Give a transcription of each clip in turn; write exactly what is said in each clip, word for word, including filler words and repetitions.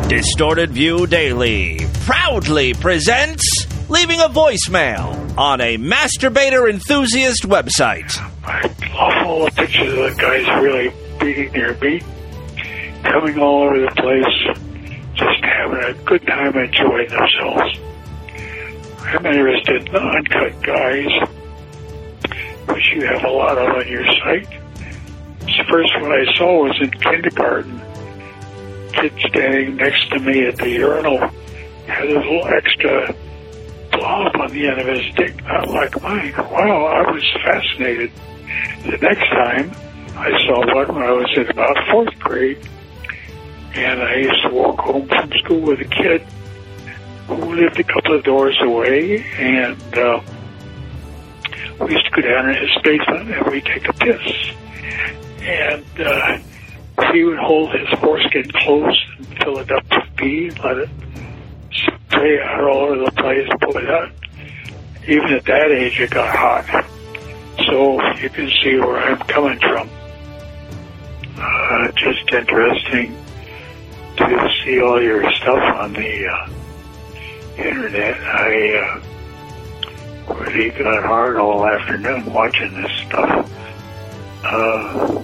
Distorted View Daily proudly presents leaving a voicemail on a masturbator enthusiast website. I love all the pictures of the guys really beating their meat, coming all over the place, just having a good time enjoying themselves. I'm interested in uncut guys, which you have a lot of on your site. The first one I saw was in kindergarten. Kid standing next to me at the urinal had a little extra blob on the end of his dick, not like mine. Wow, I was fascinated. The next time I saw one when I was in about fourth grade, and I used to walk home from school with a kid who lived a couple of doors away, and uh, we used to go down in his basement and we'd take a piss. And uh, he would hold his foreskin close and fill it up with pee, let it spray out all over the place, pull it out. Even at that age, it got hot. So you can see where I'm coming from. Uh, just interesting to see all your stuff on the uh, internet. I uh, really got hard all afternoon watching this stuff. Uh,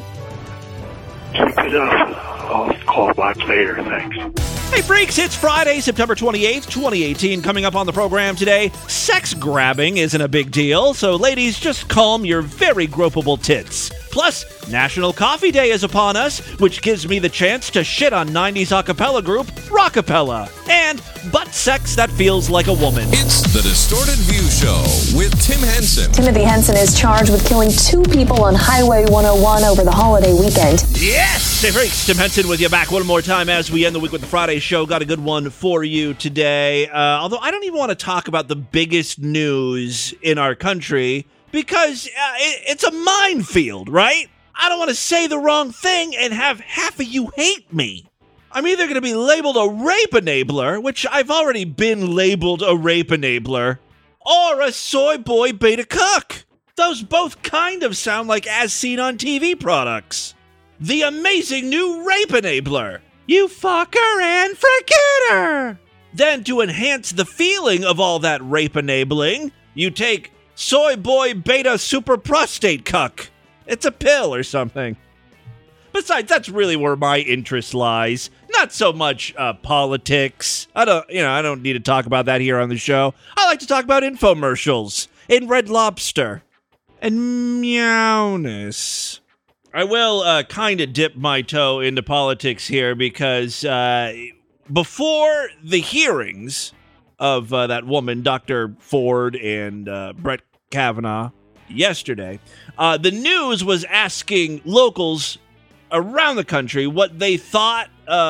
keep it up. I'll call back later. Thanks. Hey freaks, it's Friday, September twenty-eighth, twenty eighteen. Coming up on the program today, sex grabbing isn't a big deal, so ladies, just calm your very gropable tits. Plus, National Coffee Day is upon us, which gives me the chance to shit on nineties a cappella group Rockapella. And butt sex that feels like a woman. It's the Distorted View Show with Tim Henson. Timothy Henson is charged with killing two people on Highway one oh one over the holiday weekend. Yes! Hey freaks, Tim Henson with you back one more time as we end the week with the Friday show. Got a good one for you today. Uh, although I don't even want to talk about the biggest news in our country, because uh, it, it's a minefield, right? I don't want to say the wrong thing and have half of you hate me. I'm either going to be labeled a rape enabler, which I've already been labeled a rape enabler, or a soy boy beta cuck. Those both kind of sound like as seen on T V products. The amazing new rape enabler. You fuck her and forget her. Then to enhance the feeling of all that rape enabling, you take soy boy beta super prostate cuck. It's a pill or something. Besides, that's really where my interest lies. Not so much uh, politics. I don't, you know, I don't need to talk about that here on the show. I like to talk about infomercials and Red Lobster and meowness. I will uh, kind of dip my toe into politics here because uh, before the hearings of uh, that woman, Doctor Ford and uh, Brett Kavanaugh, yesterday, uh, the news was asking locals around the country what they thought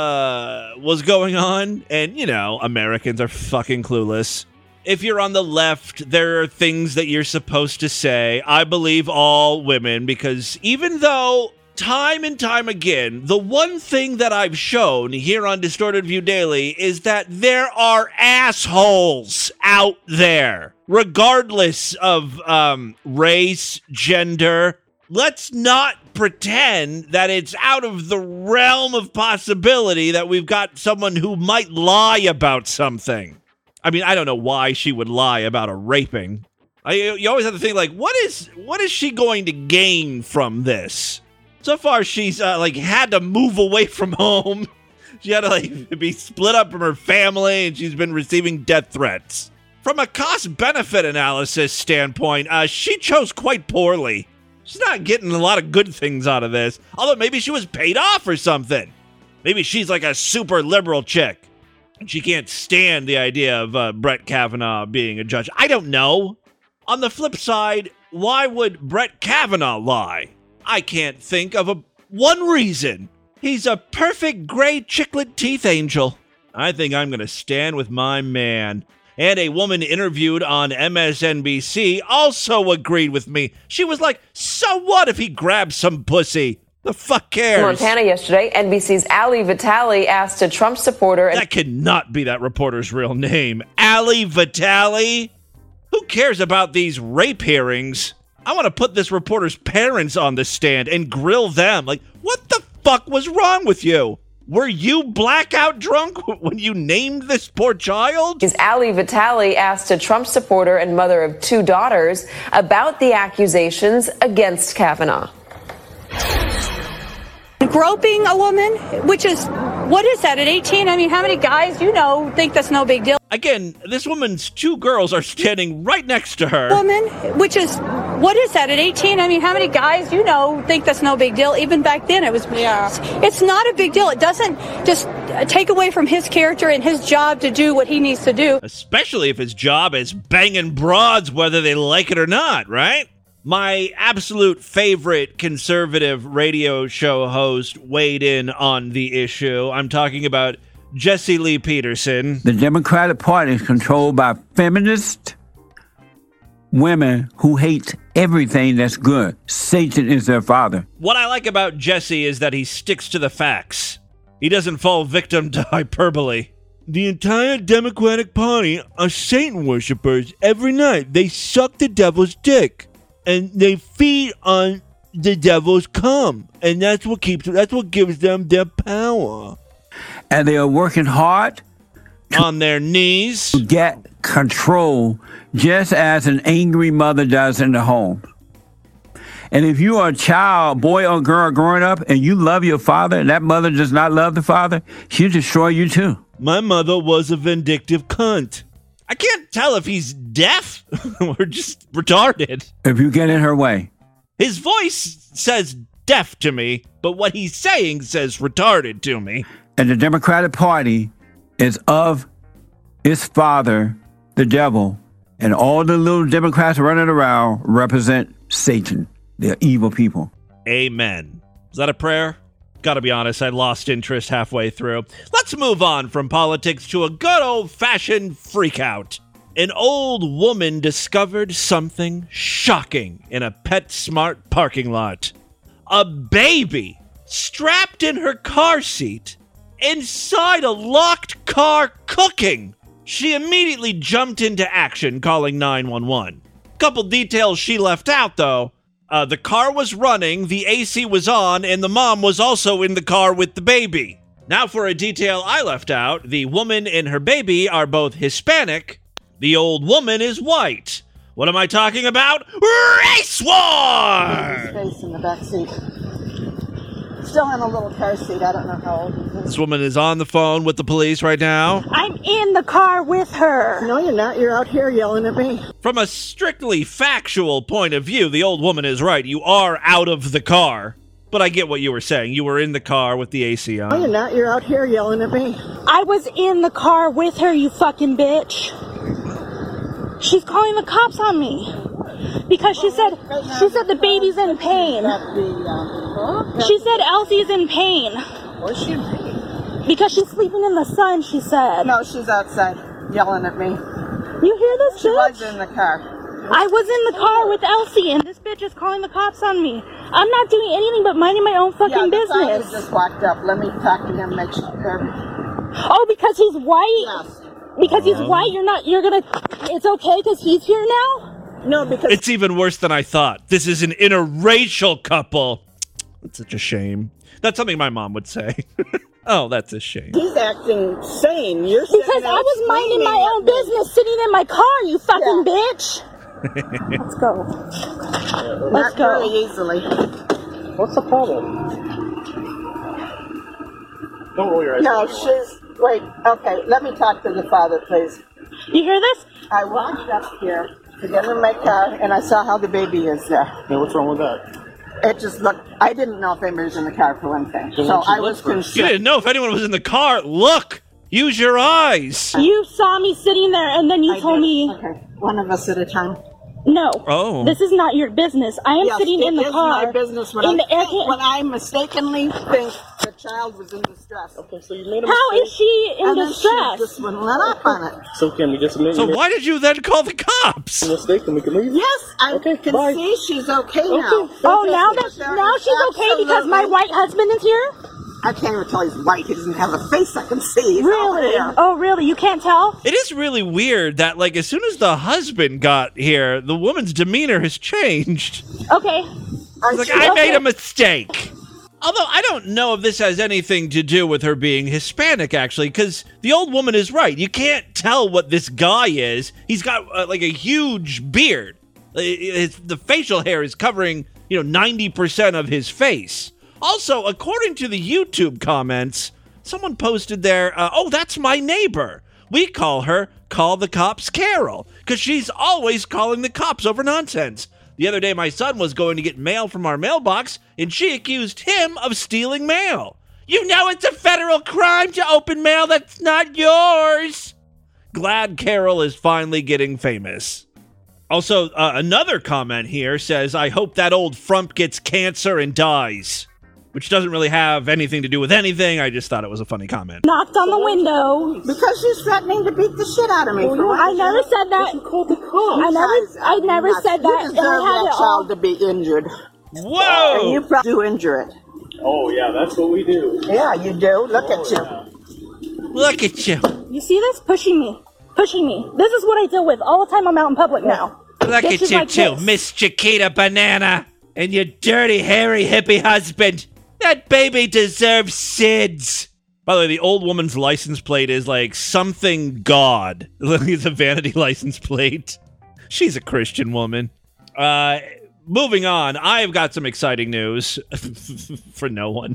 uh, was going on. And, you know, Americans are fucking clueless. If you're on the left, there are things that you're supposed to say. I believe all women, because even though time and time again, the one thing that I've shown here on Distorted View Daily is that there are assholes out there, regardless of um, race, gender. Let's not pretend that it's out of the realm of possibility that we've got someone who might lie about something. I mean, I don't know why she would lie about a raping. I, you always have to think, like, what is what is she going to gain from this? So far, she's, uh, like, had to move away from home. She had to, like, be split up from her family, and she's been receiving death threats. From a cost-benefit analysis standpoint, uh, she chose quite poorly. She's not getting a lot of good things out of this. Although maybe she was paid off or something. Maybe she's, like, a super liberal chick. She can't stand the idea of uh, Brett Kavanaugh being a judge. I don't know. On the flip side, why would Brett Kavanaugh lie? I can't think of a one reason. He's a perfect gray chiclet teeth angel. I think I'm going to stand with my man. And a woman interviewed on M S N B C also agreed with me. She was like, so what if he grabs some pussy? The fuck cares? Montana yesterday, N B C's Ali Vitale asked a Trump supporter... That cannot be that reporter's real name. Ali Vitale? Who cares about these rape hearings? I want to put this reporter's parents on the stand and grill them. Like, what the fuck was wrong with you? Were you blackout drunk when you named this poor child? Is Ali Vitali asked a Trump supporter and mother of two daughters about the accusations against Kavanaugh. Groping a woman, which is, what is that, at eighteen? I mean, how many guys you know think that's no big deal? Again, this woman's two girls are standing right next to her. Woman, which is, what is that, at eighteen? I mean, how many guys you know think that's no big deal? Even back then, it was, yeah. It's not a big deal. It doesn't just take away from his character and his job to do what he needs to do. Especially if his job is banging broads, whether they like it or not, right? My absolute favorite conservative radio show host weighed in on the issue. I'm talking about Jesse Lee Peterson. The Democratic Party is controlled by feminist women who hate everything that's good. Satan is their father. What I like about Jesse is that he sticks to the facts. He doesn't fall victim to hyperbole. The entire Democratic Party are Satan worshippers. Every night they suck the devil's dick. And they feed on the devil's cum, and that's what keeps. That's what gives them their power. And they are working hard on their knees to get control, just as an angry mother does in the home. And if you are a child, boy or girl, growing up, and you love your father, and that mother does not love the father, she'll destroy you too. My mother was a vindictive cunt. I can't tell if he's deaf or just retarded. If you get in her way. His voice says deaf to me, but what he's saying says retarded to me. And the Democratic Party is of its father, the devil, and all the little Democrats running around represent Satan. They're evil people. Amen. Is that a prayer? Gotta be honest, I lost interest halfway through. Let's move on from politics to a good old-fashioned freakout. An old woman discovered something shocking in a PetSmart parking lot. A baby strapped in her car seat inside a locked car cooking. She immediately jumped into action, calling nine one one. Couple details she left out, though. Uh, the car was running, the A C was on, and the mom was also in the car with the baby. Now for a detail I left out. The woman and her baby are both Hispanic. The old woman is white. What am I talking about? Race war! Face in the back seat. Still in a little car seat. I don't know how old he is. This woman is on the phone with the police right now. I'm in the car with her. No, you're not. You're out here yelling at me. From a strictly factual point of view, the old woman is right. You are out of the car. But I get what you were saying. You were in the car with the A C on. No, you're not. You're out here yelling at me. I was in the car with her, you fucking bitch. She's calling the cops on me. Because she said she said the baby's in pain. She said Elsie's in pain. Where's she in pain? Because she's sleeping in the sun, she said. No, she's outside yelling at me. You hear this, She bitch? was in the car. I was in the car with Elsie, and this bitch is calling the cops on me. I'm not doing anything but minding my own fucking yeah, business. He just walked up. Let me talk to him. Make sure. Oh, because he's white? Yes. Because he's white, you're not, you're gonna, it's okay because he's here now? No, because... It's even worse than I thought. This is an interracial couple. That's such a shame. That's something my mom would say. Oh, that's a shame. He's acting sane. You're Because I was minding my own business sitting in my car, you fucking yeah. bitch. Let's go. Let's Not go. very easily. What's the problem? Don't roll your eyes. No, she's... Wait, okay, let me talk to the father, please. You hear this? I walked up here to get in my car, and I saw how the baby is there. Yeah, what's wrong with that? It just looked... I didn't know if anybody was in the car, for one thing. Then So why don't you I look was first? concerned. You didn't know if anyone was in the car. Look! Use your eyes! You saw me sitting there, and then you I told did. me... Okay, one of us at a time. No. Oh. This is not your business. I am Yes, sitting it in the is car. my business when, in I, the air think, when I mistakenly think the child was in distress. Okay, so you made a How mistake. is she in and distress? then she just wouldn't let up on it. So can we just admit So you why did you then call the cops? made a mistake and we can leave? Yes, I Okay, can bye. see she's okay now. Oh, now that now she's okay because my white husband is here? I can't even tell he's white. He doesn't have a face I can see. He's all Really? hair. Oh, really? You can't tell? It is really weird that, like, as soon as the husband got here, the woman's demeanor has changed. Okay. Are It's like, you I okay? made a mistake. Although I don't know if this has anything to do with her being Hispanic, actually, because the old woman is right. You can't tell what this guy is. He's got uh, like a huge beard. His, the facial hair is covering, you know, ninety percent of his face. Also, according to the YouTube comments, someone posted there, uh, oh, that's my neighbor. We call her Call the Cops Carol, because she's always calling the cops over nonsense. The other day, my son was going to get mail from our mailbox, and she accused him of stealing mail. You know it's a federal crime to open mail that's not yours. Glad Carol is finally getting famous. Also, uh, another comment here says, I hope that old frump gets cancer and dies. Which doesn't really have anything to do with anything. I just thought it was a funny comment. Knocked on the window. Because she's threatening to beat the shit out of me. Oh, I never said that. You called the cops. I never, I never not, said that. You deserve and I had that it child all. to be injured. Whoa! And you probably do injure it. Oh, yeah, that's what we do. Yeah, you do. Look Oh, at you. yeah. Look at you. You see this? Pushing me. Pushing me. This is what I deal with all the time I'm out in public now. Look Bitches at you like too, this. Miss Chiquita Banana. And your dirty, hairy, hippie husband. That baby deserves S I D S. By the way, the old woman's license plate is like something God. It's a vanity license plate. She's a Christian woman. Uh, moving on, I've got some exciting news for no one.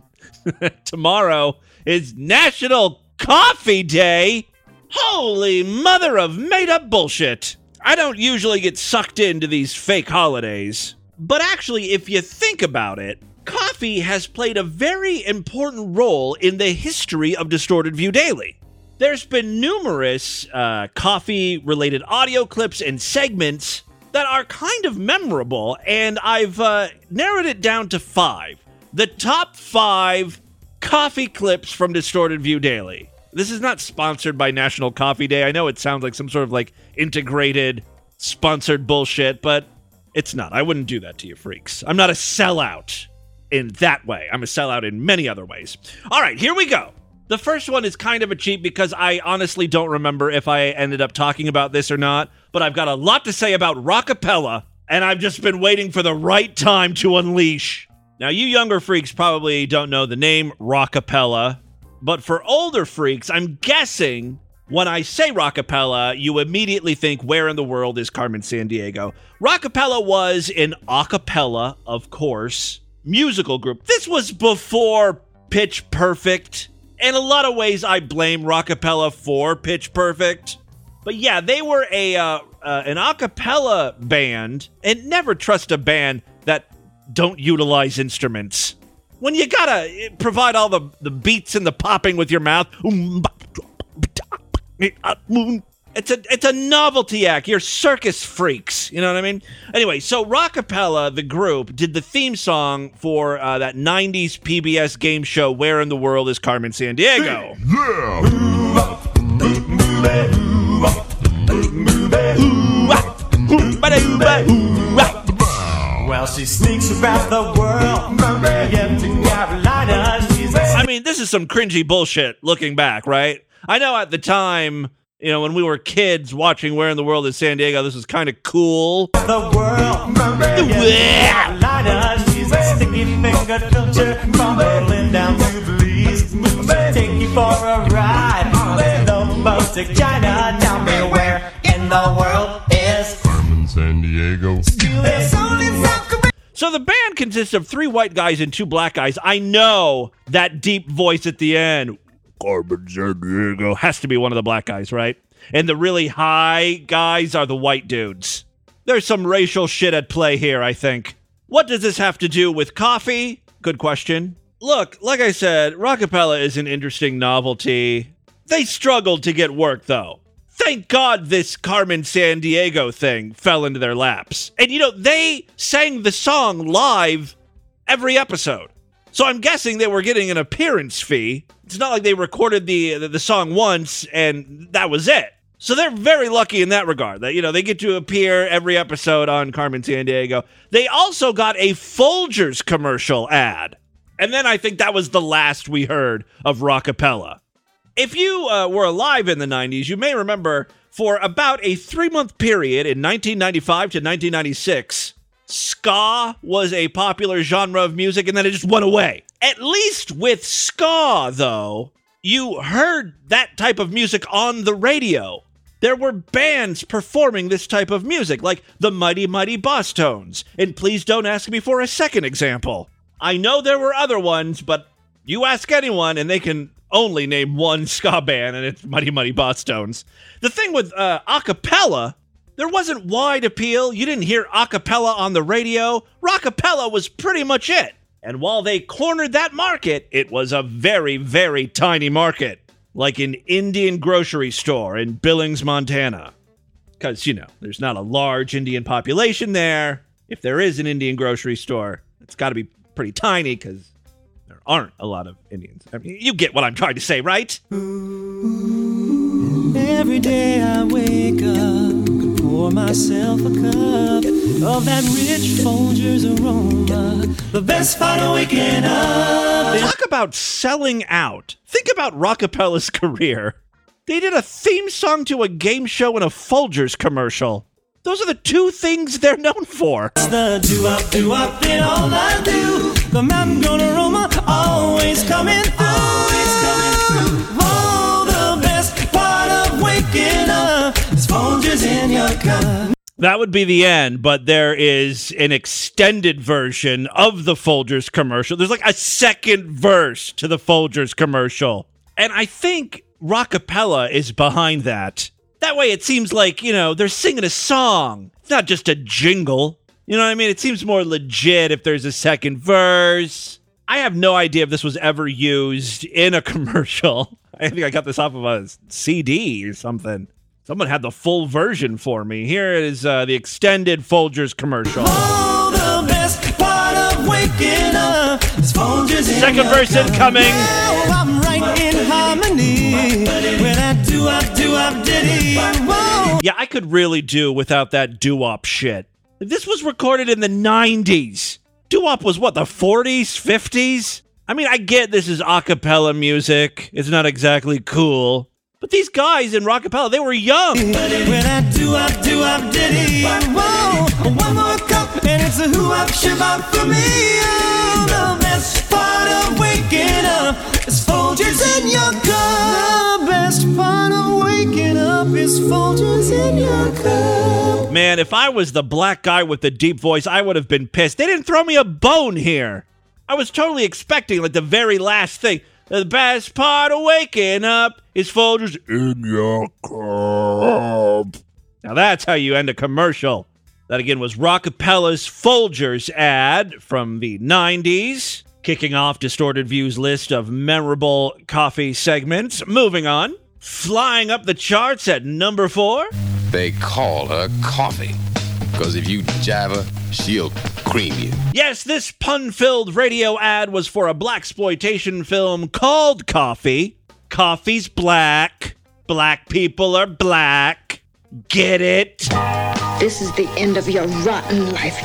Tomorrow is National Coffee Day. Holy mother of made-up bullshit. I don't usually get sucked into these fake holidays. But actually, if you think about it, coffee has played a very important role in the history of Distorted View Daily. There's been numerous uh, coffee-related audio clips and segments that are kind of memorable, and I've uh, narrowed it down to five. The top five coffee clips from Distorted View Daily. This is not sponsored by National Coffee Day. I know it sounds like some sort of like integrated, sponsored bullshit, but it's not. I wouldn't do that to you freaks. I'm not a sellout in that way. I'm a sellout in many other ways. All right, here we go. The first one is kind of a cheat because I honestly don't remember if I ended up talking about this or not, but I've got a lot to say about rockapella, and I've just been waiting for the right time to unleash. Now, you younger freaks probably don't know the name rockapella, but for older freaks, I'm guessing when I say rockapella, you immediately think, where in the world is Carmen Sandiego? Rockapella was an a cappella, of course, musical group. This was before Pitch Perfect. In a lot of ways, I blame rockapella for Pitch Perfect. But yeah, they were a uh, uh, an a cappella band, and never trust a band that don't utilize instruments. When you gotta provide all the, the beats and the popping with your mouth, it's a it's a novelty act. You're circus freaks. You know what I mean? Anyway, so Rockapella, the group, did the theme song for uh, that nineties P B S game show, Where in the World is Carmen Sandiego? Well, she sneaks around the world. Yep, to Carolina. She's I mean, this is some cringy bullshit looking back, right? I know at the time, you know, when we were kids watching Where in the World is San Diego, this was kind of cool. the world. Yep, to Carolina. She's a sticky finger filter from Berlin down to Belize. Take you for a ride on the boat to China. Tell me where in the world is Carmen Sandiego. There's only South Korea. So the band consists of three white guys and two black guys. I know that deep voice at the end, Carmen Sandiego, has to be one of the black guys, right? And the really high guys are the white dudes. There's some racial shit at play here, I think. What does this have to do with coffee? Good question. Look, like I said, rockapella is an interesting novelty. They struggled to get work, though. Thank God this Carmen Sandiego thing fell into their laps. And, you know, they sang the song live every episode. So I'm guessing they were getting an appearance fee. It's not like they recorded the, the, the song once and that was it. So they're very lucky in that regard. That, you know, they get to appear every episode on Carmen Sandiego. They also got a Folgers commercial ad. And then I think that was the last we heard of rockapella. If you uh, were alive in the nineties, you may remember for about a three-month period in nineteen ninety-five to nineteen ninety-six, ska was a popular genre of music, and then it just went away. At least with ska, though, you heard that type of music on the radio. There were bands performing this type of music, like the Mighty Mighty Bosstones, and please don't ask me for a second example. I know there were other ones, but you ask anyone, and they can only name one ska band, and it's Mighty Mighty Bosstones. The thing with uh, a cappella, there wasn't wide appeal. You didn't hear a cappella on the radio. Rockapella was pretty much it. And while they cornered that market, it was a very, very tiny market. Like an Indian grocery store in Billings, Montana. Because, you know, there's not a large Indian population there. If there is an Indian grocery store, it's got to be pretty tiny because there aren't a lot of Indians. I mean, you get what I'm trying to say, right? Every day I wake up, pour myself a cup of that rich Folgers aroma. The best part of waking up. Talk about selling out. Think about Rockapella's career. They did a theme song to a game show and a Folgers commercial. Those are the two things they're known for. It's the do-up, do-up in all I do. The mountain grown aroma always coming through. Always coming through. Oh, the best part of waking up is Folgers in your cup. That would be the end, but there is an extended version of the Folgers commercial. There's like a second verse to the Folgers commercial. And I think Rockapella is behind that. That way it seems like, you know, they're singing a song. It's not just a jingle. You know what I mean? It seems more legit if there's a second verse. I have no idea if this was ever used in a commercial. I think I got this off of a C D or something. Someone had the full version for me. Here is uh, the extended Folgers commercial. Oh, the best part of waking up is Folgers in Second your verse cup. incoming. Yeah, I'm right in harmony with that doo-wop, doo-wop ditty. Whoa. Yeah, I could really do without that doo-wop shit. This was recorded in the nineties. Doo-wop was what, the forties, fifties? I mean, I get this is a cappella music. It's not exactly cool. But these guys in Rockapella, they were young. With that doo-wop, doo-wop ditty. Whoa, one more cup and it's a hoo-wop, shoo-wop for me. Oh, the best part of waking up is Folgers in your cup. The best part of waking up is Folgers in your cup. Man, if I was the black guy with the deep voice, I would have been pissed. They didn't throw me a bone here. I was totally expecting like the very last thing. The best part of waking up is Folgers in your cup. Now that's how you end a commercial. That again was Rockapella's Folgers ad from the nineties. Kicking off Distorted View's list of memorable coffee segments. Moving on. Flying up the charts at number four. They call her Coffee. Because if you jive her, she'll cream you. Yes, this pun-filled radio ad was for a blaxploitation film called Coffee. Coffee's black. Black people are black. Get it? This is the end of your rotten life.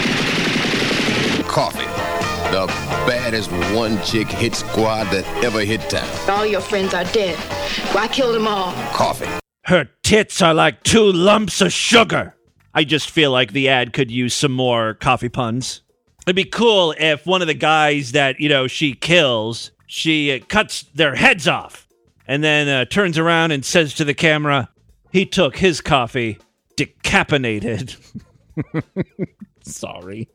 Coffee. The baddest one-chick hit squad that ever hit town. All your friends are dead. Why kill them all? Coffee. Her tits are like two lumps of sugar. I just feel like the ad could use some more coffee puns. It'd be cool if one of the guys that, you know, she kills, she uh, cuts their heads off and then uh, turns around and says to the camera, he took his coffee decapitated. Sorry.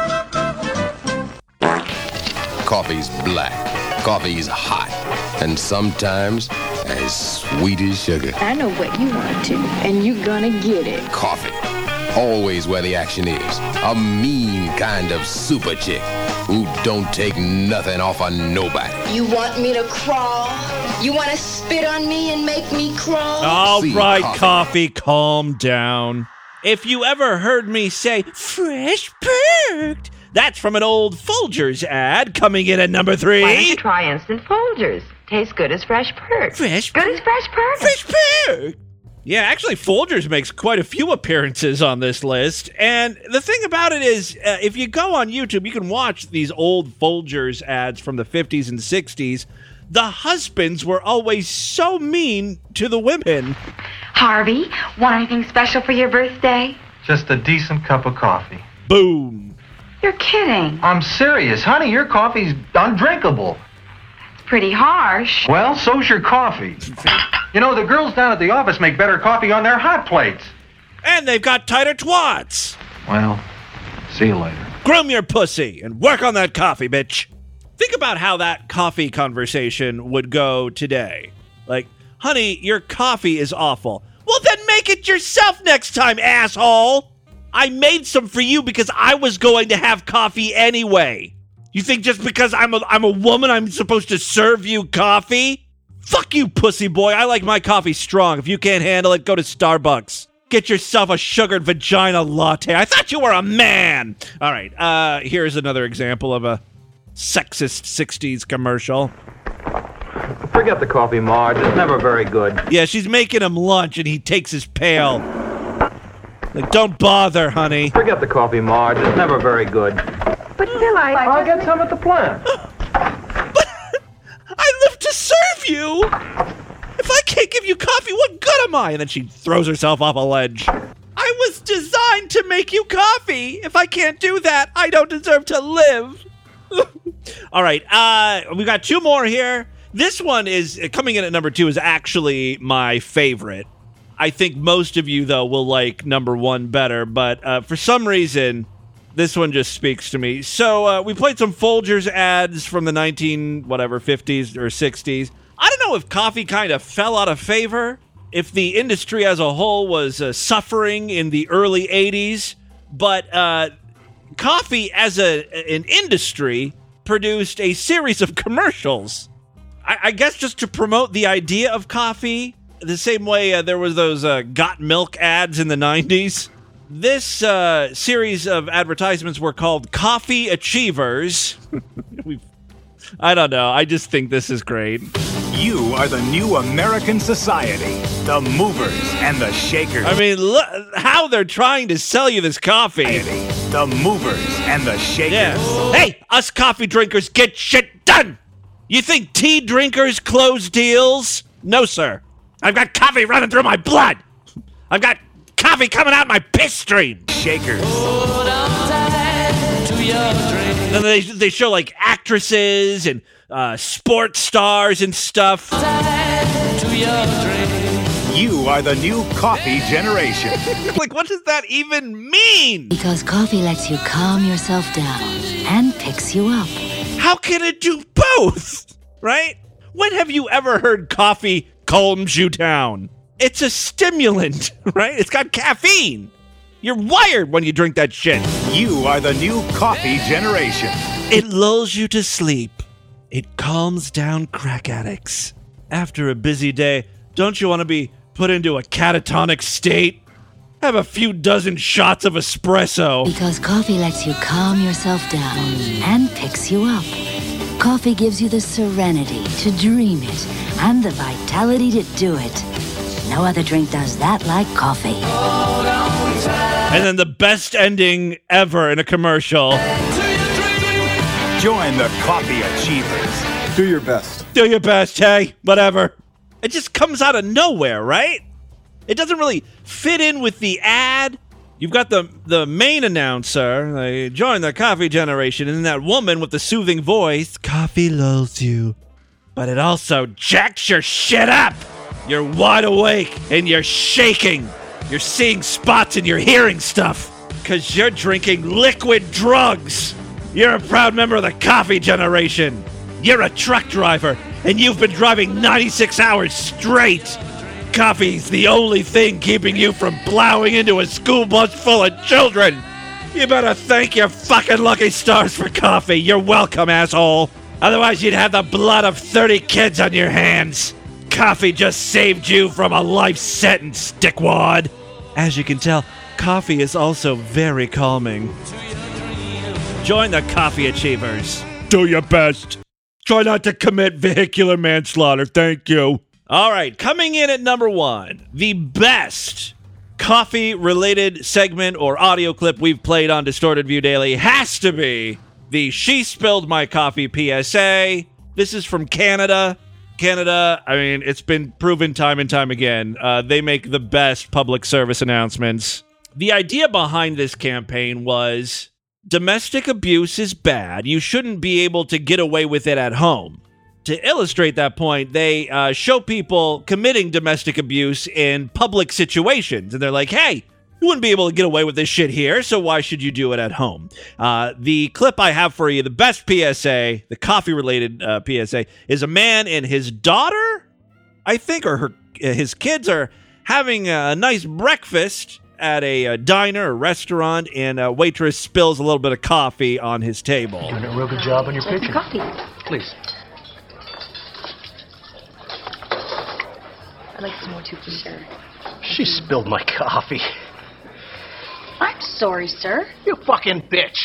Coffee's black. Coffee's hot. And sometimes as sweet as sugar. I know what you want to, and you're gonna get it. Coffee. Always where the action is. A mean kind of super chick who don't take nothing off of nobody. You want me to crawl? You want to spit on me and make me crawl? All See, right, coffee. coffee, calm down. If you ever heard me say, fresh perked, that's from an old Folgers ad coming in at number three. Why don't you try Instant Folgers? Tastes good as fresh perk. Fresh Good as fresh perk. Fresh perk. Yeah, actually, Folgers makes quite a few appearances on this list. And the thing about it is, uh, if you go on YouTube, you can watch these old Folgers ads from the fifties and sixties. The husbands were always so mean to the women. Harvey, want anything special for your birthday? Just a decent cup of coffee. Boom. You're kidding. I'm serious. Honey, your coffee's undrinkable. It's pretty harsh. Well, so's your coffee. You know, the girls down at the office make better coffee on their hot plates. And they've got tighter twats. Well, see you later. Groom your pussy and work on that coffee, bitch. Think about how that coffee conversation would go today. Like, honey, your coffee is awful. Well, then make it yourself next time, asshole. I made some for you because I was going to have coffee anyway. You think just because I'm a, I'm a woman, I'm supposed to serve you coffee? Fuck you, pussy boy. I like my coffee strong. If you can't handle it, go to Starbucks. Get yourself a sugared vagina latte. I thought you were a man. All right, uh, here's another example of a sexist sixties commercial. Forget the coffee, Marge. It's never very good. Yeah, she's making him lunch, and he takes his pail. Like, don't bother, honey. Forget the coffee, Marge. It's never very good. But Phil, I... I'll get some at the plant. But I live to serve you. If I can't give you coffee, what good am I? And then she throws herself off a ledge. I was designed to make you coffee. If I can't do that, I don't deserve to live. All right, uh, we got two more here. This one is, coming in at number two, is actually my favorite. I think most of you, though, will like number one better, but uh, for some reason, this one just speaks to me. So uh, we played some Folgers ads from the nineteen, whatever, fifties or sixties. I don't know if coffee kind of fell out of favor, if the industry as a whole was uh, suffering in the early eighties, but uh, coffee as a an industry produced a series of commercials. I, I guess just to promote the idea of coffee, the same way uh, there was those uh, Got Milk ads in the nineties. This uh, series of advertisements were called Coffee Achievers. We've, I don't know. I just think this is great. You are the new American society, the movers and the shakers. I mean, look how they're trying to sell you this coffee. The movers and the shakers. Yeah. Hey, us coffee drinkers get shit done. You think tea drinkers close deals? No, sir. I've got coffee running through my blood. I've got coffee coming out my piss stream. Shakers. And then they, they show like actresses and uh, sports stars and stuff. You are the new coffee generation. Like, what does that even mean? Because coffee lets you calm yourself down and picks you up. How can it do both? Right? When have you ever heard coffee calms you down? It's a stimulant, right? It's got caffeine. You're wired when you drink that shit. You are the new coffee generation. It lulls you to sleep. It calms down crack addicts. After a busy day, don't you want to be put into a catatonic state? Have a few dozen shots of espresso. Because coffee lets you calm yourself down and picks you up. Coffee gives you the serenity to dream it and the vitality to do it. No other drink does that like coffee. And then the best ending ever in a commercial. Join the Coffee Achievers. Do your best. Do your best, hey, whatever. It just comes out of nowhere, right? It doesn't really fit in with the ad. You've got the the main announcer, like, join the coffee generation, and then that woman with the soothing voice. Coffee lulls you, but it also jacks your shit up. You're wide awake, and you're shaking. You're seeing spots, and you're hearing stuff, because you're drinking liquid drugs. You're a proud member of the coffee generation. You're a truck driver, and you've been driving ninety-six hours straight. Coffee's the only thing keeping you from plowing into a school bus full of children. You better thank your fucking lucky stars for coffee. You're welcome, asshole. Otherwise, you'd have the blood of thirty kids on your hands. Coffee just saved you from a life sentence, dickwad. As you can tell, coffee is also very calming. Join the Coffee Achievers. Do your best. Try not to commit vehicular manslaughter. Thank you. All right, coming in at number one, the best coffee-related segment or audio clip we've played on Distorted View Daily has to be the She Spilled My Coffee P S A. This is from Canada. Canada, I mean, it's been proven time and time again. Uh, they make the best public service announcements. The idea behind this campaign was domestic abuse is bad. You shouldn't be able to get away with it at home. To illustrate that point, they uh, show people committing domestic abuse in public situations. And they're like, hey, you wouldn't be able to get away with this shit here, so why should you do it at home? Uh, the clip I have for you, the best P S A, the coffee-related uh, P S A, is a man and his daughter, I think, or her, his kids are having a nice breakfast at a, a diner or restaurant, and a waitress spills a little bit of coffee on his table. You're doing a real good job on your picture. Coffee. Please. I'd like some more too, please. Sure. She spilled my coffee. I'm sorry, sir. You fucking bitch.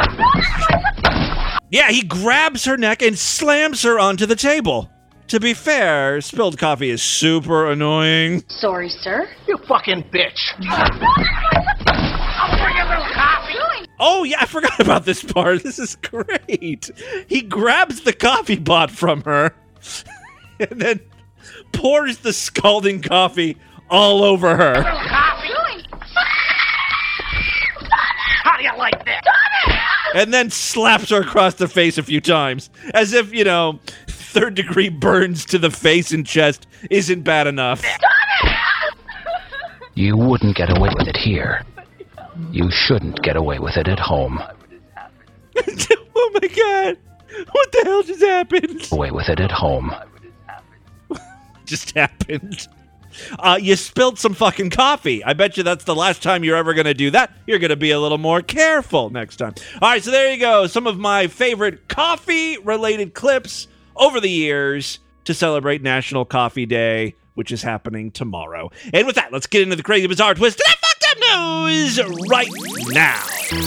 Yeah, he grabs her neck and slams her onto the table. To be fair, spilled coffee is super annoying. Sorry, sir. You fucking bitch. I'll bring a little coffee. Oh, yeah, I forgot about this part. This is great. He grabs the coffee pot from her and then pours the scalding coffee all over her. Coffee. How do you like this? And then slaps her across the face a few times. As if, you know, third degree burns to the face and chest isn't bad enough. You wouldn't get away with it here. You shouldn't get away with it at home. Oh my god. What the hell just happened? Away with it at home. Just happened. Uh, you spilled some fucking coffee. I bet you that's the last time you're ever going to do that. You're going to be a little more careful next time. All right, so there you go. Some of my favorite coffee-related clips over the years to celebrate National Coffee Day, which is happening tomorrow. And with that, let's get into the crazy, bizarre twist of that fucked up news right now.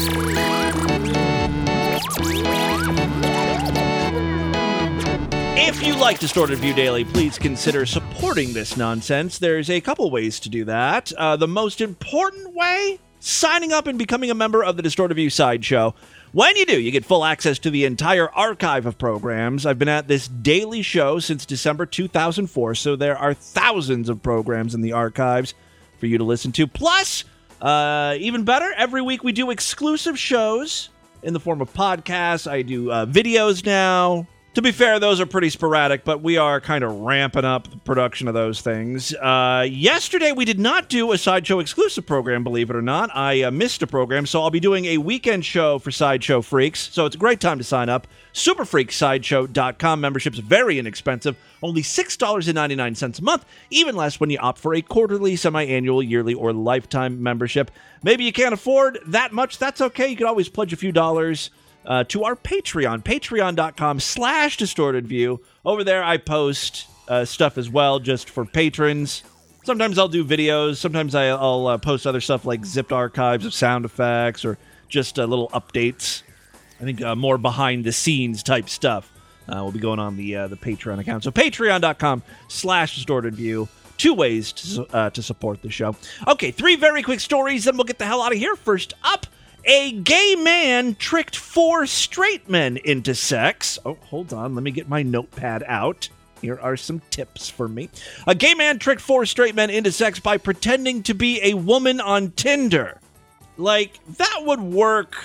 If you like Distorted View Daily, please consider supporting this nonsense. There's a couple ways to do that. Uh, the most important way, signing up and becoming a member of the Distorted View Sideshow. When you do, you get full access to the entire archive of programs. I've been at this daily show since December two thousand four, so there are thousands of programs in the archives for you to listen to. Plus, uh, even better, every week we do exclusive shows in the form of podcasts. I do uh, videos now. To be fair, those are pretty sporadic, but we are kind of ramping up the production of those things. Uh, yesterday, we did not do a Sideshow exclusive program, believe it or not. I uh, missed a program, so I'll be doing a weekend show for Sideshow Freaks, so it's a great time to sign up. super freak sideshow dot com membership's very inexpensive, only six dollars and ninety-nine cents a month, even less when you opt for a quarterly, semi-annual, yearly, or lifetime membership. Maybe you can't afford that much, that's okay. You can always pledge a few dollars Uh, to our Patreon, patreon.com slash distorted view. Over there, I post uh, stuff as well, just for patrons. Sometimes I'll do videos. Sometimes I, I'll uh, post other stuff like zipped archives of sound effects or just uh, little updates. I think uh, more behind-the-scenes type stuff uh, will be going on the uh, the Patreon account. So patreon.com slash distorted view. Two ways to, uh, to support the show. Okay, three very quick stories, then we'll get the hell out of here. First up, a gay man tricked four straight men into sex. Oh, hold on. Let me get my notepad out. Here are some tips for me. A gay man tricked four straight men into sex by pretending to be a woman on Tinder. Like, that would work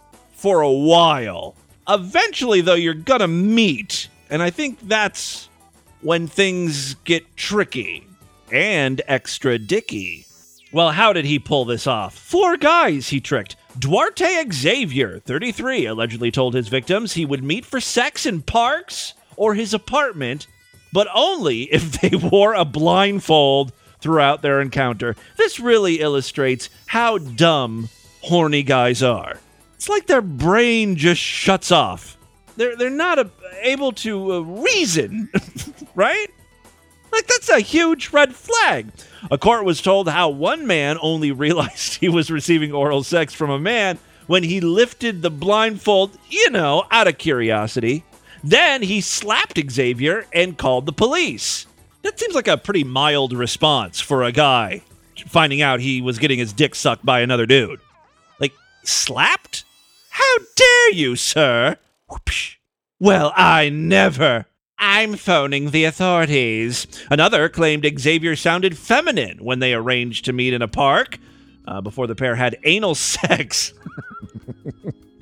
for a while. Eventually, though, you're gonna meet. And I think that's when things get tricky and extra dicky. Well, how did he pull this off? Four guys he tricked. Duarte Xavier, thirty-three, allegedly told his victims he would meet for sex in parks or his apartment, but only if they wore a blindfold throughout their encounter. This really illustrates how dumb horny guys are. It's like their brain just shuts off. They're, they're not a, able to uh, reason, right? Like, that's a huge red flag. A court was told how one man only realized he was receiving oral sex from a man when he lifted the blindfold, you know, out of curiosity. Then he slapped Xavier and called the police. That seems like a pretty mild response for a guy finding out he was getting his dick sucked by another dude. Like, slapped? How dare you, sir? Whoopsh. Well, I never. I'm phoning the authorities. Another claimed Xavier sounded feminine when they arranged to meet in a park uh, before the pair had anal sex.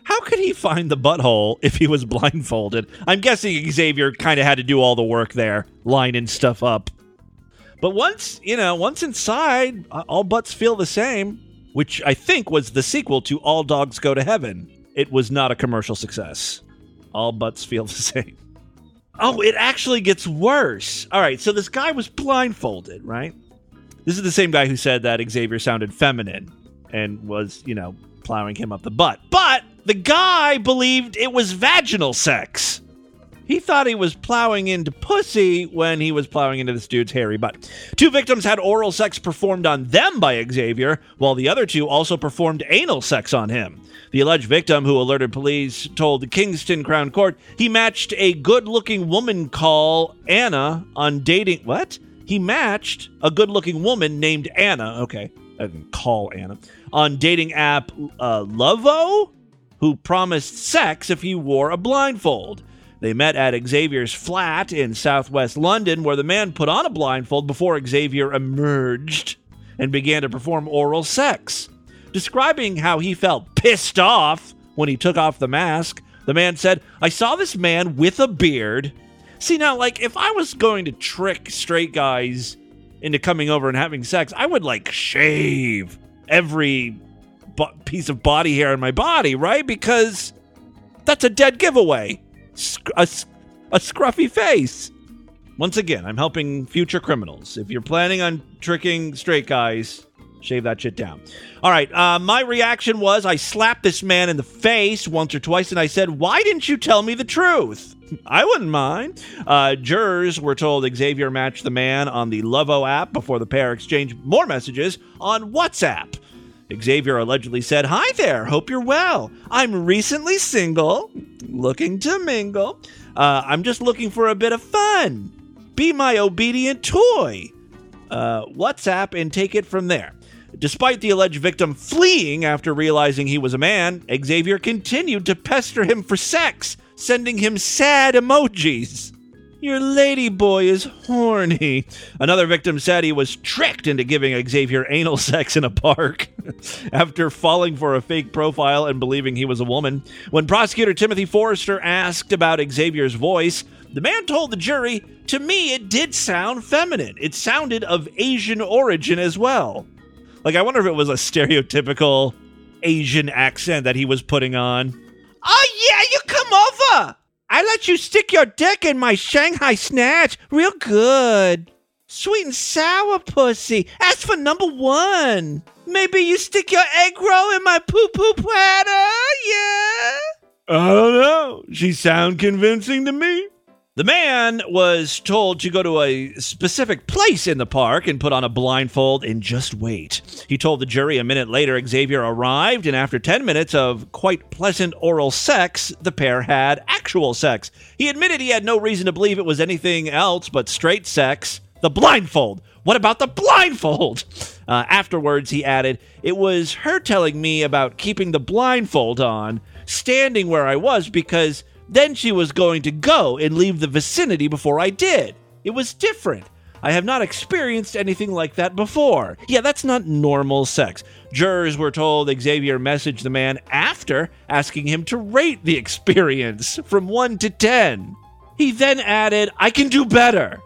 How could he find the butthole if he was blindfolded? I'm guessing Xavier kind of had to do all the work there, lining stuff up. But once, you know, once inside, all butts feel the same, which I think was the sequel to All Dogs Go to Heaven. It was not a commercial success. All butts feel the same. Oh, it actually gets worse. All right, so this guy was blindfolded, right? This is the same guy who said that Xavier sounded feminine and was, you know, plowing him up the butt. But the guy believed it was vaginal sex. He thought he was plowing into pussy when he was plowing into this dude's hairy butt. Two victims had oral sex performed on them by Xavier, while the other two also performed anal sex on him. The alleged victim, who alerted police, told the Kingston Crown Court he matched a good-looking woman called Anna on dating... What? He matched a good-looking woman named Anna. Okay, I didn't call Anna. On dating app uh, Lovo, who promised sex if he wore a blindfold. They met at Xavier's flat in southwest London, where the man put on a blindfold before Xavier emerged and began to perform oral sex. Describing how he felt pissed off when he took off the mask, the man said, "I saw this man with a beard." See, now, like, if I was going to trick straight guys into coming over and having sex, I would, like, shave every bu- piece of body hair in my body, right? Because that's a dead giveaway. Sc- a, a scruffy face. Once again, I'm helping future criminals. If you're planning on tricking straight guys, shave that shit down. All right, uh, my reaction was I slapped this man in the face once or twice, and I said, "Why didn't you tell me the truth?" I wouldn't mind. Uh, jurors were told Xavier matched the man on the Lovo app before the pair exchanged more messages on WhatsApp. Xavier allegedly said, "Hi there, hope you're well. I'm recently single, looking to mingle. Uh, I'm just looking for a bit of fun. Be my obedient toy. Uh, WhatsApp and take it from there." Despite the alleged victim fleeing after realizing he was a man, Xavier continued to pester him for sex, sending him sad emojis. "Your lady boy is horny." Another victim said he was tricked into giving Xavier anal sex in a park after falling for a fake profile and believing he was a woman. When prosecutor Timothy Forrester asked about Xavier's voice, the man told the jury, "To me, it did sound feminine. It sounded of Asian origin as well." Like, I wonder if it was a stereotypical Asian accent that he was putting on. "Oh, yeah, you come over. I let you stick your dick in my Shanghai snatch. Real good. Sweet and sour pussy. As for number one, maybe you stick your egg roll in my poo-poo platter, yeah?" I don't know. She sound convincing to me. The man was told to go to a specific place in the park and put on a blindfold and just wait. He told the jury a minute later Xavier arrived, and after ten minutes of quite pleasant oral sex, the pair had actual sex. He admitted he had no reason to believe it was anything else but straight sex. The blindfold. What about the blindfold? Uh, afterwards, he added, "It was her telling me about keeping the blindfold on, standing where I was, because then she was going to go and leave the vicinity before I did. It was different. I have not experienced anything like that before." Yeah, that's not normal sex. Jurors were told Xavier messaged the man after asking him to rate the experience from one to ten. He then added, "I can do better."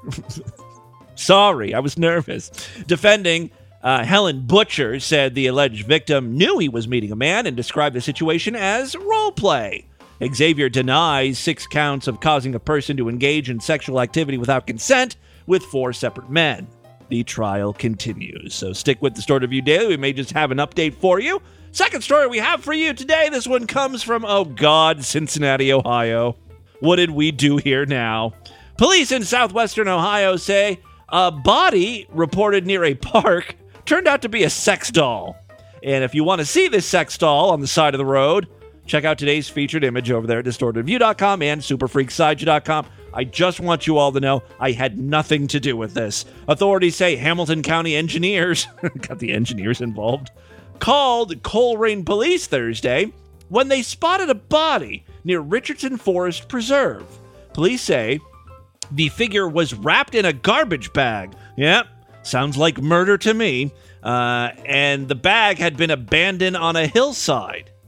Sorry, I was nervous. Defending, uh, Helen Butcher said the alleged victim knew he was meeting a man and described the situation as role play. Xavier denies six counts of causing a person to engage in sexual activity without consent with four separate men. The trial continues. So stick with the Story Review Daily. We may just have an update for you. Second story we have for you today. This one comes from, oh God, Cincinnati, Ohio. What did we do here now? Police in southwestern Ohio say a body reported near a park turned out to be a sex doll. And if you want to see this sex doll on the side of the road, check out today's featured image over there at distorted review dot com and super freak sideshow dot com. I just want you all to know I had nothing to do with this. Authorities say Hamilton County engineers, got the engineers involved, called Coleraine Police Thursday when they spotted a body near Richardson Forest Preserve. Police say the figure was wrapped in a garbage bag. Yep, sounds like murder to me. Uh, and the bag had been abandoned on a hillside.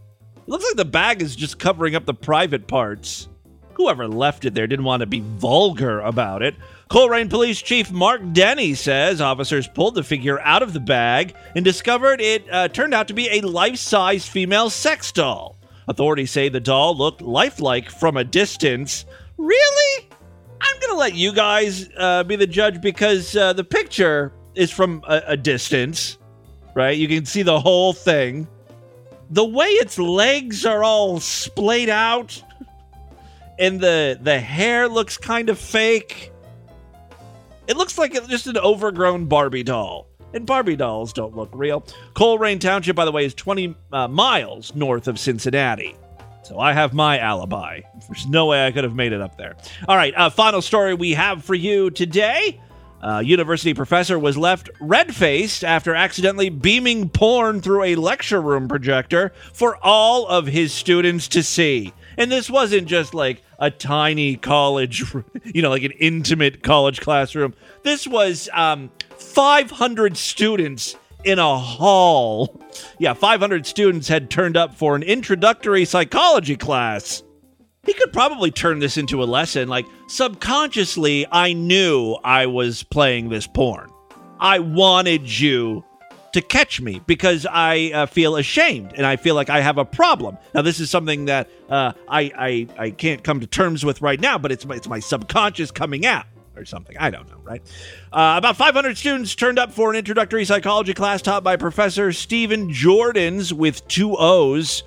looks like the bag is just covering up the private parts. Whoever left it there didn't want to be vulgar about it. Coleraine Police Chief Mark Denny says officers pulled the figure out of the bag and discovered it uh, turned out to be a life-size female sex doll. Authorities say the doll looked lifelike from a distance. Really? I'm going to let you guys uh, be the judge because uh, the picture is from a, a distance, right? You can see the whole thing. The way its legs are all splayed out and the the hair looks kind of fake. It looks like it's just an overgrown Barbie doll. And Barbie dolls don't look real. Coleraine Township, by the way, is twenty uh, miles north of Cincinnati. So I have my alibi. There's no way I could have made it up there. All right, uh, final story we have for you today. A university professor was left red-faced after accidentally beaming porn through a lecture room projector for all of his students to see. And this wasn't just like a tiny college, you know, like an intimate college classroom. This was um, five hundred students in a hall. Yeah, five hundred students had turned up for an introductory psychology class. He could probably turn this into a lesson. Like, subconsciously, I knew I was playing this porn. I wanted you to catch me because I uh, feel ashamed and I feel like I have a problem. Now, this is something that uh, I, I I can't come to terms with right now, but it's my, it's my subconscious coming out or something. I don't know, right? Uh, about five hundred students turned up for an introductory psychology class taught by Professor Stephen Jordans with two O's.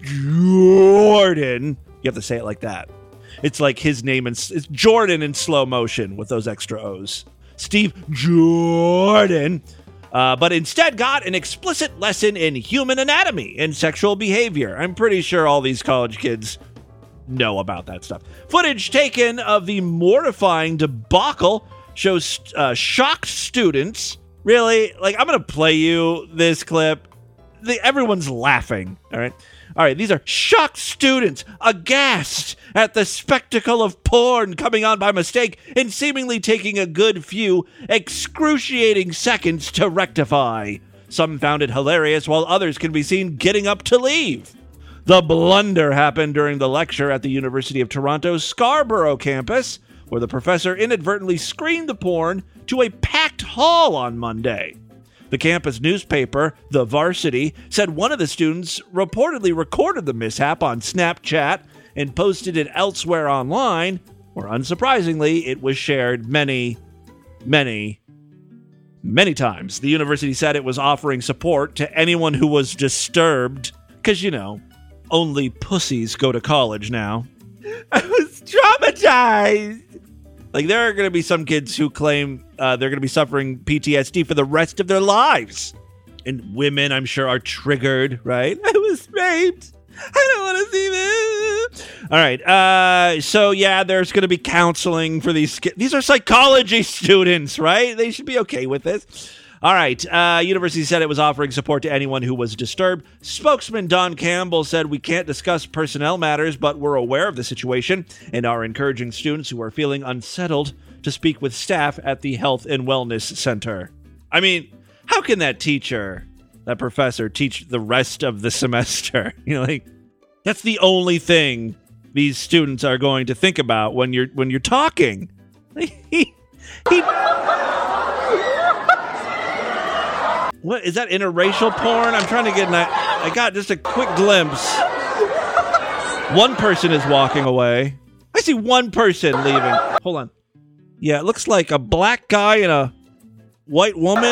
Jordan. You have to say it like that. It's like his name, and it's Jordan in slow motion with those extra O's. Steve Jordan. Uh, but instead got an explicit lesson in human anatomy and sexual behavior. I'm pretty sure all these college kids know about that stuff. Footage taken of the mortifying debacle shows uh, shocked students. Really? Like, I'm going to play you this clip. The, everyone's laughing, all right? All right, these are shocked students, aghast at the spectacle of porn coming on by mistake and seemingly taking a good few excruciating seconds to rectify. Some found it hilarious, while others can be seen getting up to leave. The blunder happened during the lecture at the University of Toronto's Scarborough campus, where the professor inadvertently screened the porn to a packed hall on Monday. The campus newspaper, The Varsity, said one of the students reportedly recorded the mishap on Snapchat and posted it elsewhere online, where unsurprisingly, it was shared many, many, many times. The university said it was offering support to anyone who was disturbed, because, you know, only pussies go to college now. I was traumatized. Like, there are going to be some kids who claim uh, they're going to be suffering P T S D for the rest of their lives. And women, I'm sure, are triggered, right? I was raped. I don't want to see this. All right. Uh, so, yeah, there's going to be counseling for these kids. These are psychology students, right? They should be okay with this. All right. Uh, university said it was offering support to anyone who was disturbed. Spokesman Don Campbell said, "We can't discuss personnel matters, but we're aware of the situation and are encouraging students who are feeling unsettled to speak with staff at the Health and Wellness Center." I mean, how can that teacher, that professor, teach the rest of the semester? You know, like, that's the only thing these students are going to think about when you're when you're talking. he, he What is that, interracial porn? I'm trying to get an I got just a quick glimpse. One person is walking away. I see one person leaving. Hold on. Yeah, it looks like a black guy and a white woman.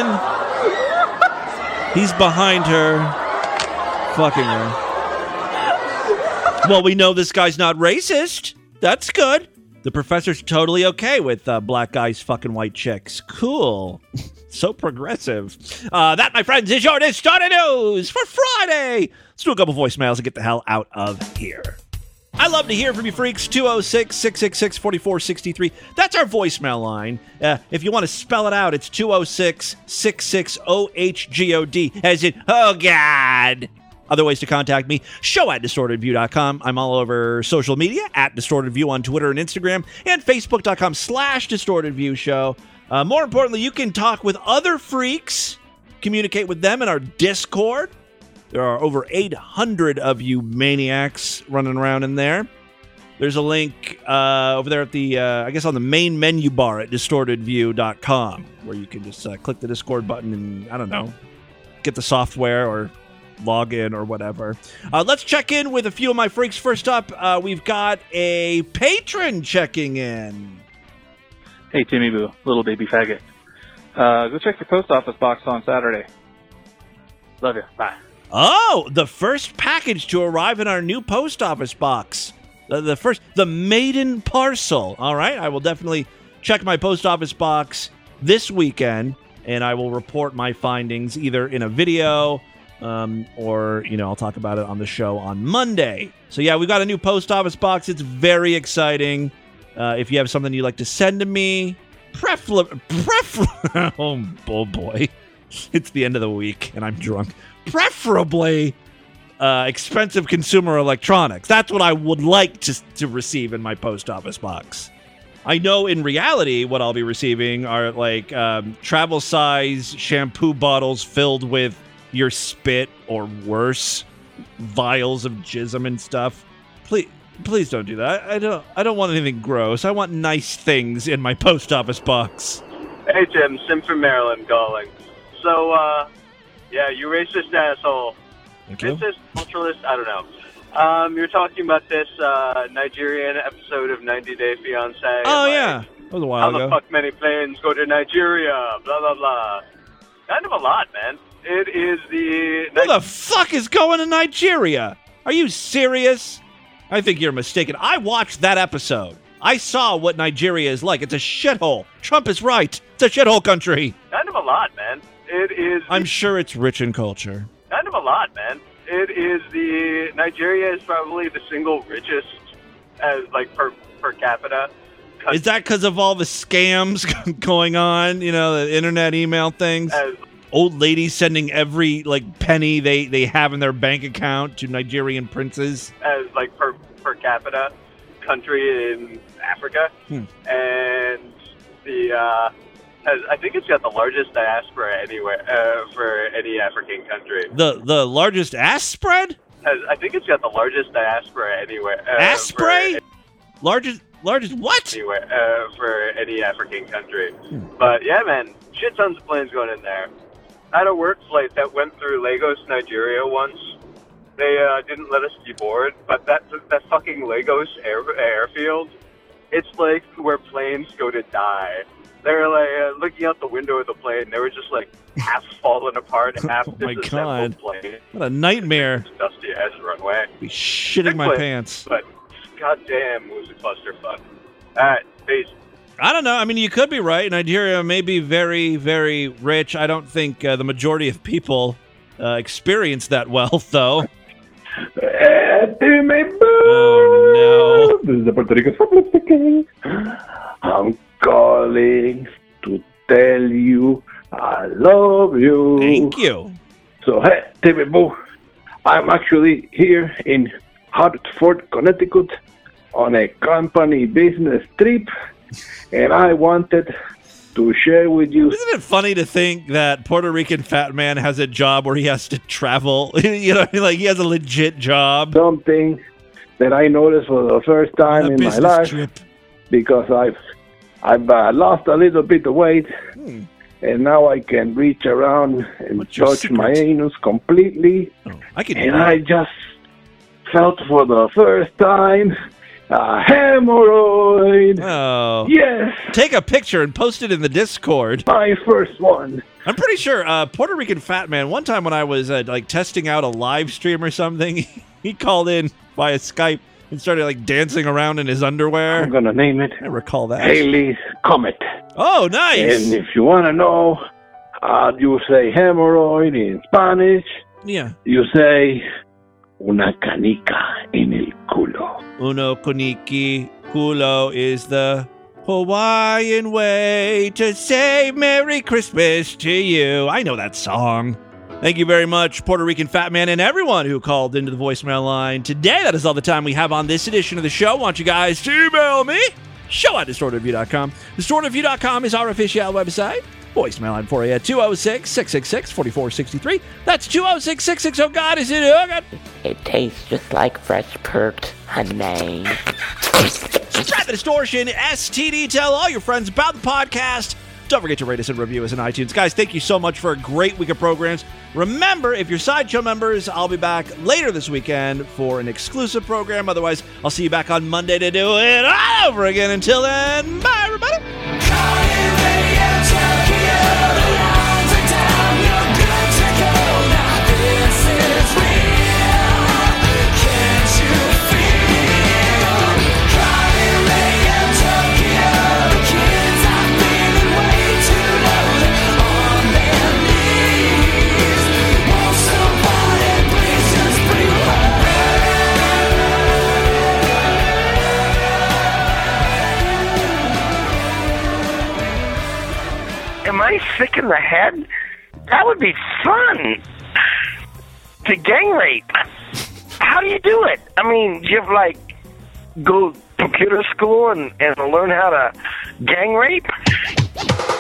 He's behind her, fucking her. Well, we know this guy's not racist. That's good. The professor's totally okay with uh, black guys fucking white chicks. Cool. So progressive. Uh, that, my friends, is your Distorted News for Friday. Let's do a couple voicemails and get the hell out of here. I love to hear from you freaks. two oh six, six six six, four four six three. That's our voicemail line. Uh, if you want to spell it out, it's two oh six, six six oh H G O D, as in, oh, God. Other ways to contact me, show at distorted view dot com. I'm all over social media, at Distorted View on Twitter and Instagram, and facebook.com slash Distorted View Show. Uh, more importantly, you can talk with other freaks, communicate with them in our Discord. There are over eight hundred of you maniacs running around in there. There's a link uh, over there at the, uh, I guess, on the main menu bar at distorted view dot com, where you can just uh, click the Discord button and, I don't know, get the software or log in or whatever. Uh, let's check in with a few of my freaks. First up, uh, we've got a patron checking in. Hey, Timmy Boo, little baby faggot. Uh, go check your post office box on Saturday. Love you. Bye. Oh, the first package to arrive in our new post office box. The, the first, the maiden parcel. All right, I will definitely check my post office box this weekend, and I will report my findings either in a video um, or, you know, I'll talk about it on the show on Monday. So, yeah, we've got a new post office box. It's very exciting. Uh, if you have something you'd like to send to me, preferably, prefer- oh, oh, boy. It's the end of the week, and I'm drunk. Preferably uh, expensive consumer electronics. That's what I would like to, to receive in my post office box. I know in reality what I'll be receiving are like um, travel size shampoo bottles filled with your spit or worse, vials of jism and stuff. Please, please don't do that. I don't. I don't want anything gross. I want nice things in my post office box. Hey Tim, Sim from Maryland calling. So, uh, yeah, you racist asshole. Thank you. Racist, culturalist, I don't know. Um, you're talking about this uh, Nigerian episode of ninety day fiancé. Oh, like, yeah. That was a while how ago. the fuck many planes go to Nigeria, blah, blah, blah. Kind of a lot, man. It is the... Who the fuck is going to Nigeria? Are you serious? I think you're mistaken. I watched that episode. I saw what Nigeria is like. It's a shithole. Trump is right. It's a shithole country. Kind of a lot, man. It is... I'm sure it's rich in culture. Kind of a lot, man. It is the... Nigeria is probably the single richest, as like, per, per capita. Is that because of all the scams going on? You know, the internet email things? As, Old ladies sending every, like, penny they, they have in their bank account to Nigerian princes? As, like, per, per capita country in Africa. Hmm. And the... Uh, has, I think it's got the largest diaspora anywhere uh, for any African country. The the largest ass spread? Has, I think it's got the largest diaspora anywhere. Uh, ass spray? Largest largest what? Anywhere uh, for any African country. Hmm. But yeah, man, shit tons of planes going in there. I had a work flight that went through Lagos, Nigeria once. They uh, didn't let us deboard, but that that fucking Lagos air, airfield, it's like where planes go to die. They were like uh, looking out the window of the plane. They were just like half falling apart, half oh my disassembled God. plane. What a nightmare! Dusty ass runway. Be shitting Good my plane, pants. But goddamn, it was a clusterfuck. All right, peace. I don't know. I mean, you could be right. Nigeria may be very, very rich. I don't think uh, the majority of people uh, experience that wealth, though. Oh, no. This is the Puerto Rico Republic speaking. I'm calling to tell you I love you. Thank you. So, hey, Timmy Boo, I'm actually here in Hartford, Connecticut on a company business trip, and I wanted to share with you. Isn't it funny to think that Puerto Rican fat man has a job where he has to travel? You know, like he has a legit job. Something that I noticed for the first time in my life, trip. because I've I've uh, lost a little bit of weight, hmm. and now I can reach around and What's your touch secret? my anus completely. Oh, I can. And I just felt for the first time a hemorrhoid. Oh. Yes. Take a picture and post it in the Discord. My first one. I'm pretty sure uh, Puerto Rican fat man, one time when I was uh, like testing out a live stream or something, he called in via Skype and started like dancing around in his underwear. I'm going to name it. I recall that. Haley's Comet. Oh, nice. And if you want to know how you say hemorrhoid in Spanish, yeah, you say una canica en el culo. Uno koniki culo is the Hawaiian way to say Merry Christmas to you. I know that song. Thank you very much, Puerto Rican Fat Man, and everyone who called into the voicemail line today. That is all the time we have on this edition of the show. I want you guys to email me, show at distorted view dot com. distorted view dot com is our official website. Voicemail line for you at two oh six, six six six, four four six three. That's two oh six, six six oh, God, is it oh, God? It tastes just like fresh perked honey. Subscribe to Distortion, S T D. Tell all your friends about the podcast. Don't forget to rate us and review us on iTunes. Guys, thank you so much for a great week of programs. Remember, if you're Sideshow members, I'll be back later this weekend for an exclusive program. Otherwise, I'll see you back on Monday to do it all over again. Until then, bye, everybody. Am I sick in the head? That would be fun. To gang rape. How do you do it? I mean, do you have, like, go computer school and, and learn how to gang rape?